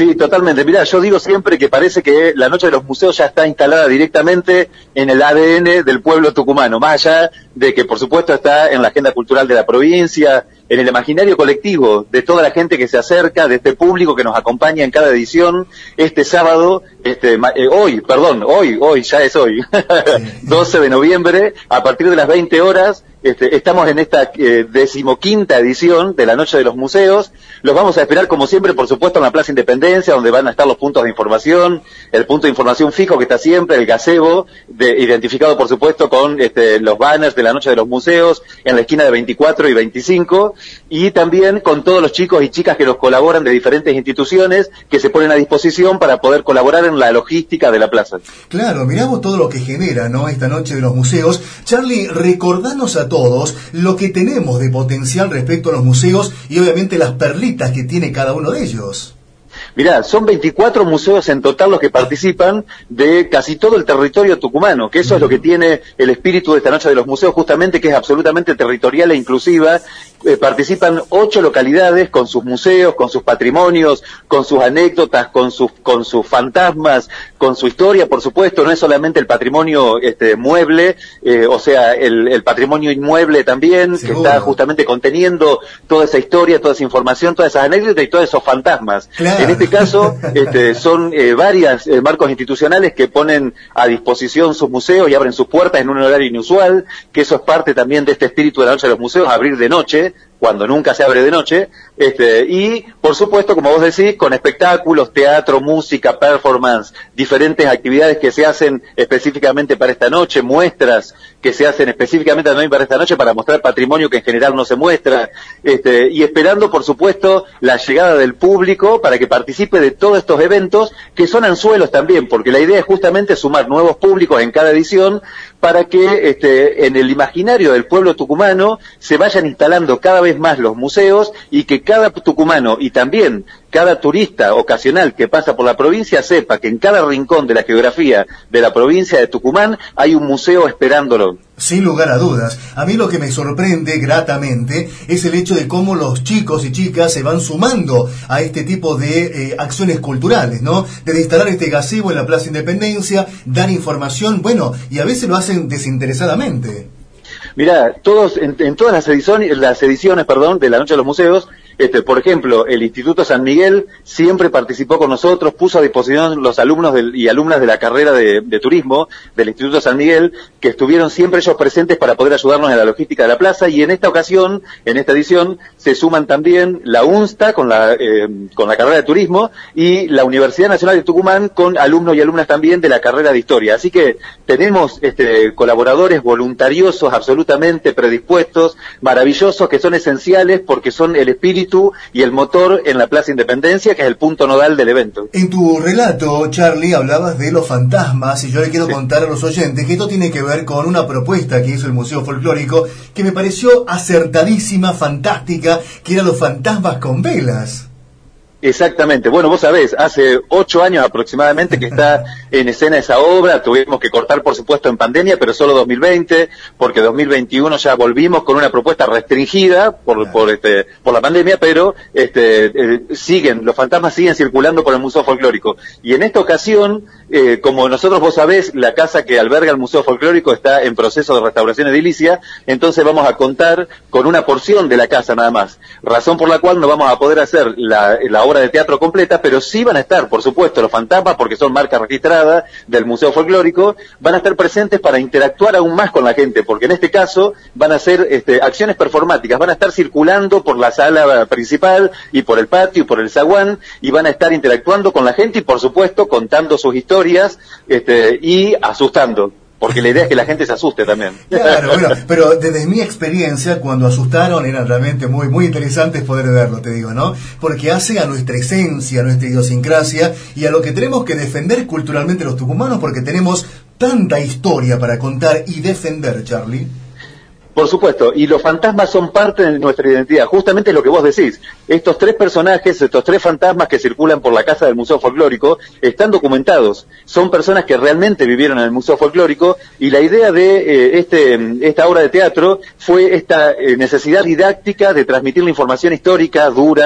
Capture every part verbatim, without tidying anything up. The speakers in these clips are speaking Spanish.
Sí, totalmente. Mirá, yo digo siempre que parece que la Noche de los Museos ya está instalada directamente en el A D N del pueblo tucumano, más allá de que por supuesto está en la agenda cultural de la provincia, en el imaginario colectivo de toda la gente que se acerca, de este público que nos acompaña en cada edición. Este sábado, este eh, hoy, perdón, hoy, hoy, ya es hoy, doce de noviembre, a partir de las veinte horas, Este, estamos en esta eh, decimoquinta edición de la Noche de los Museos. Los vamos a esperar, como siempre, por supuesto, en la Plaza Independencia, donde van a estar los puntos de información, el punto de información fijo que está siempre, el gazebo, de, identificado, por supuesto, con este, los banners de la Noche de los Museos, en la esquina de veinticuatro y veinticinco, y también con todos los chicos y chicas que nos colaboran de diferentes instituciones, que se ponen a disposición para poder colaborar en la logística de la plaza. Claro, miramos todo lo que genera, ¿no?, esta Noche de los Museos. Charlie, recordanos a todos lo que tenemos de potencial respecto a los museos y obviamente las perlitas que tiene cada uno de ellos. Mirá, son veinticuatro museos en total los que participan de casi todo el territorio tucumano, que eso es lo que tiene el espíritu de esta Noche de los Museos, justamente, que es absolutamente territorial e inclusiva. Eh, participan ocho localidades con sus museos, con sus patrimonios, con sus anécdotas, con sus con sus fantasmas, con su historia, por supuesto. No es solamente el patrimonio este mueble, eh, o sea, el, el patrimonio inmueble también, Seguro. que está justamente conteniendo toda esa historia, toda esa información, todas esas anécdotas y todos esos fantasmas. Claro. En este caso, este, son eh, varias eh, marcos institucionales que ponen a disposición sus museos y abren sus puertas en un horario inusual, que eso es parte también de este espíritu de la Noche de los Museos, abrir de noche, cuando nunca se abre de noche, este, y por supuesto, como vos decís, con espectáculos, teatro, música, performance, diferentes actividades que se hacen específicamente para esta noche, muestras que se hacen específicamente también para esta noche para mostrar patrimonio que en general no se muestra, este, y esperando, por supuesto, la llegada del público para que participe de todos estos eventos, que son anzuelos también, porque la idea es justamente sumar nuevos públicos en cada edición para que este, en el imaginario del pueblo tucumano se vayan instalando cada vez más los museos y que cada tucumano y también cada turista ocasional que pasa por la provincia sepa que en cada rincón de la geografía de la provincia de Tucumán hay un museo esperándolo. Sin lugar a dudas. A mí lo que me sorprende gratamente es el hecho de cómo los chicos y chicas se van sumando a este tipo de eh, acciones culturales, ¿no? Desde instalar este gazebo en la Plaza Independencia, dar información, bueno, y a veces lo hacen desinteresadamente. Mirá, todos, en, en todas las ediciones, las ediciones, perdón, de la Noche de los Museos, este, por ejemplo, el Instituto San Miguel siempre participó con nosotros, puso a disposición los alumnos del, y alumnas de la carrera de, de turismo del Instituto San Miguel, que estuvieron siempre ellos presentes para poder ayudarnos en la logística de la plaza, y en esta ocasión, en esta edición, se suman también la UNSTA con la, eh, con la carrera de turismo y la Universidad Nacional de Tucumán con alumnos y alumnas también de la carrera de historia. Así que tenemos este, colaboradores voluntariosos absolutamente predispuestos, maravillosos, que son esenciales porque son el espíritu y el motor en la Plaza Independencia, que es el punto nodal del evento. En tu relato, Charlie, hablabas de los fantasmas, y yo le quiero sí. contar a los oyentes que esto tiene que ver con una propuesta que hizo el Museo Folclórico, que me pareció acertadísima, fantástica, que eran los fantasmas con velas. Exactamente. Bueno, vos sabés, hace ocho años aproximadamente que está en escena esa obra. Tuvimos que cortar, por supuesto, en pandemia, pero solo dos mil veinte, porque dos mil veintiuno ya volvimos con una propuesta restringida por, por, este, por la pandemia, pero este, eh, siguen, los fantasmas siguen circulando por el Museo Folclórico. Y en esta ocasión, eh, como nosotros vos sabés, la casa que alberga el Museo Folclórico está en proceso de restauración edilicia, entonces vamos a contar con una porción de la casa nada más. Razón por la cual no vamos a poder hacer la, la obra de teatro completa, pero sí van a estar, por supuesto, los fantasmas, porque son marca registrada del Museo Folclórico, van a estar presentes para interactuar aún más con la gente, porque en este caso van a ser este, acciones performáticas, van a estar circulando por la sala principal y por el patio y por el zaguán, y van a estar interactuando con la gente y, por supuesto, contando sus historias este, y asustando. Porque la idea es que la gente se asuste también. Claro, bueno, pero desde mi experiencia, cuando asustaron, eran realmente muy muy interesantes poder verlo, te digo, ¿no? Porque hace a nuestra esencia, a nuestra idiosincrasia y a lo que tenemos que defender culturalmente los tucumanos, porque tenemos tanta historia para contar y defender, Charlie. Por supuesto, y los fantasmas son parte de nuestra identidad, justamente lo que vos decís. Estos tres personajes, estos tres fantasmas que circulan por la casa del Museo Folclórico, están documentados. Son personas que realmente vivieron en el Museo Folclórico, y la idea de eh, este, esta obra de teatro fue esta eh, necesidad didáctica de transmitir la información histórica, dura,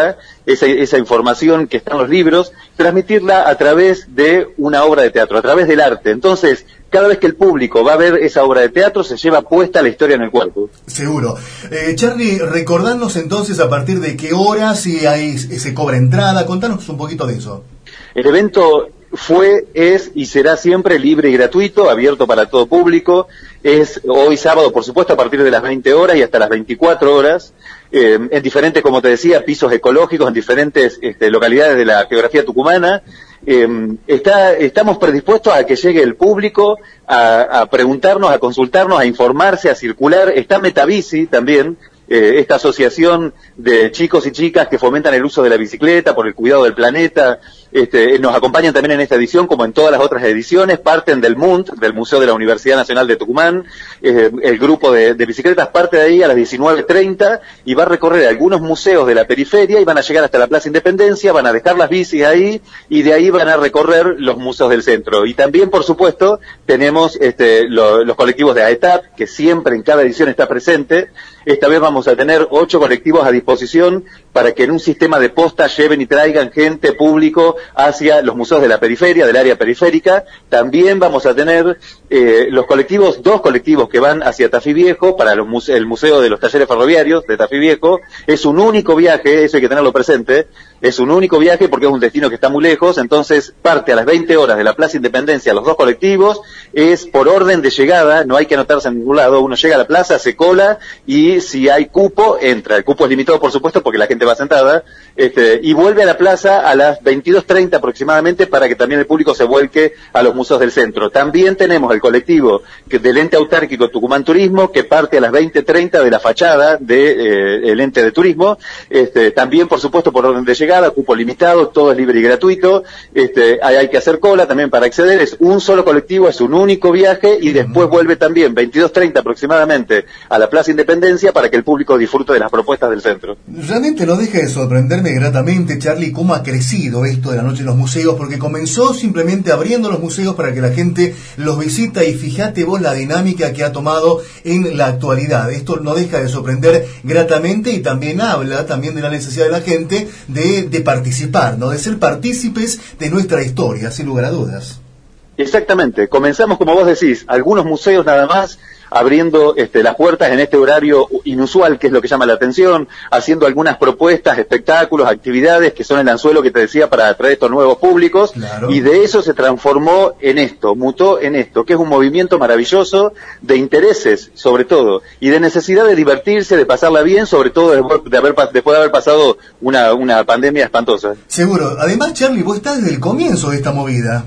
esa, esa información que está en los libros, transmitirla a través de una obra de teatro, a través del arte. Entonces, cada vez que el público va a ver esa obra de teatro, se lleva puesta la historia en el cuerpo. Seguro. Eh, Charly, recordanos entonces a partir de qué horas, si hay, se cobra entrada, contanos un poquito de eso. El evento fue, es y será siempre libre y gratuito, abierto para todo público. Es hoy sábado, por supuesto, a partir de las veinte horas y hasta las veinticuatro horas, eh, en diferentes, como te decía, pisos ecológicos, en diferentes este, localidades de la geografía tucumana. Eh, está, estamos predispuestos a que llegue el público a, a preguntarnos, a consultarnos, a informarse, a circular. Está Metabici también, eh, esta asociación de chicos y chicas que fomentan el uso de la bicicleta por el cuidado del planeta. Este, nos acompañan también en esta edición, como en todas las otras ediciones, parten del M U N T, del Museo de la Universidad Nacional de Tucumán. Eh, el grupo de, de bicicletas parte de ahí a las diecinueve treinta y va a recorrer algunos museos de la periferia y van a llegar hasta la Plaza Independencia, van a dejar las bicis ahí y de ahí van a recorrer los museos del centro. Y también, por supuesto, tenemos este, lo, los colectivos de A E T A P, que siempre en cada edición está presente. Esta vez vamos a tener ocho colectivos a disposición para que en un sistema de posta lleven y traigan gente, público, hacia los museos de la periferia, del área periférica. También vamos a tener eh, los colectivos, dos colectivos que van hacia Tafí Viejo, para los muse el Museo de los Talleres Ferroviarios de Tafí Viejo. Es un único viaje, eso hay que tenerlo presente, es un único viaje porque es un destino que está muy lejos, entonces parte a las veinte horas de la Plaza Independencia los dos colectivos, es por orden de llegada, no hay que anotarse en ningún lado, uno llega a la plaza, se cola y si hay cupo, entra. El cupo es limitado, por supuesto, porque la gente va sentada, este, y vuelve a la plaza a las veintidós treinta aproximadamente para que también el público se vuelque a los museos del centro. También tenemos el colectivo que, del ente autárquico Tucumán Turismo, que parte a las veinte treinta de la fachada del de, eh, ente de turismo, este, también, por supuesto, por orden de llegada, cupo limitado, todo es libre y gratuito, este, hay, hay que hacer cola también para acceder, es un solo colectivo, es un único viaje, y después vuelve también veintidós treinta aproximadamente a la Plaza Independencia para que el público disfrute de las propuestas del centro. Realmente no deja de sorprenderme gratamente, Charly, cómo ha crecido esto de la noche en los museos, porque comenzó simplemente abriendo los museos para que la gente los visita, y fíjate vos la dinámica que ha tomado en la actualidad. Esto no deja de sorprender gratamente y también habla también de la necesidad de la gente de, de participar, ¿no? De ser partícipes de nuestra historia, sin lugar a dudas. Exactamente, comenzamos, como vos decís, algunos museos nada más, abriendo este, las puertas en este horario inusual, que es lo que llama la atención, haciendo algunas propuestas, espectáculos, actividades que son el anzuelo que te decía para atraer estos nuevos públicos, claro. Y de eso se transformó en esto, mutó en esto, que es un movimiento maravilloso de intereses, sobre todo, y de necesidad de divertirse, de pasarla bien, sobre todo después de haber, después de haber pasado una, una pandemia espantosa. Seguro. Además, Charly, vos estás desde el comienzo de esta movida.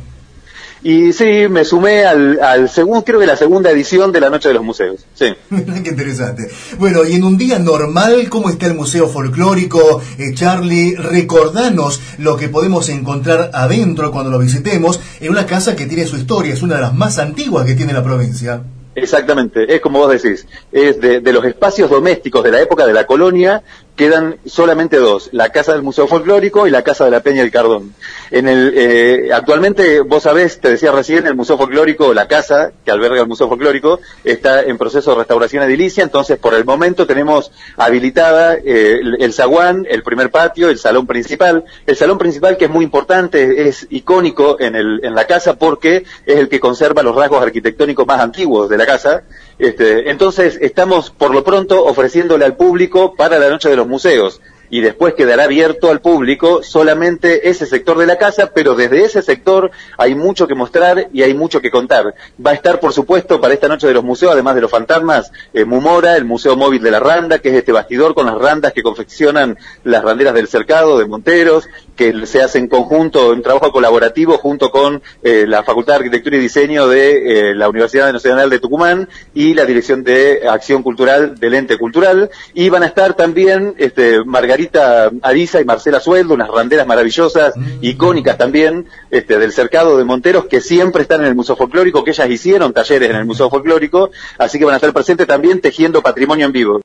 Y sí, me sumé al, al segundo, creo que la segunda edición de la Noche de los Museos. Sí. Qué interesante. Bueno, y en un día normal, ¿cómo está el Museo Folclórico? Eh, Charly, recordanos lo que podemos encontrar adentro cuando lo visitemos, en una casa que tiene su historia, es una de las más antiguas que tiene la provincia. Exactamente, es como vos decís, es de, de los espacios domésticos de la época de la colonia, quedan solamente dos, la Casa del Museo Folclórico y la Casa de la Peña del Cardón. En el, eh, actualmente, vos sabés, te decía recién, el Museo Folclórico, la casa que alberga el Museo Folclórico, está en proceso de restauración edilicia, entonces por el momento tenemos habilitada eh, el, el zaguán, el primer patio, el salón principal. El salón principal, que es muy importante, es icónico en, el, en la casa porque es el que conserva los rasgos arquitectónicos más antiguos de la casa. Este, entonces estamos por lo pronto ofreciéndole al público para la Noche de los Museos, y después quedará abierto al público solamente ese sector de la casa, pero desde ese sector hay mucho que mostrar y hay mucho que contar. Va a estar, por supuesto, para esta Noche de los Museos, además de los fantasmas, eh, Mumora, el Museo Móvil de la Randa, que es este bastidor con las randas que confeccionan las randeras del Cercado, de Monteros, que se hace en conjunto, en trabajo colaborativo junto con eh, la Facultad de Arquitectura y Diseño de eh, la Universidad Nacional de Tucumán y la Dirección de Acción Cultural del Ente Cultural, y van a estar también este, Margarita Ariza y Marcela Sueldo, unas randeras maravillosas, mm. icónicas también, este, del Cercado de Monteros, que siempre están en el Museo Folclórico, que ellas hicieron talleres en el Museo Folclórico, así que van a estar presentes también tejiendo patrimonio en vivo.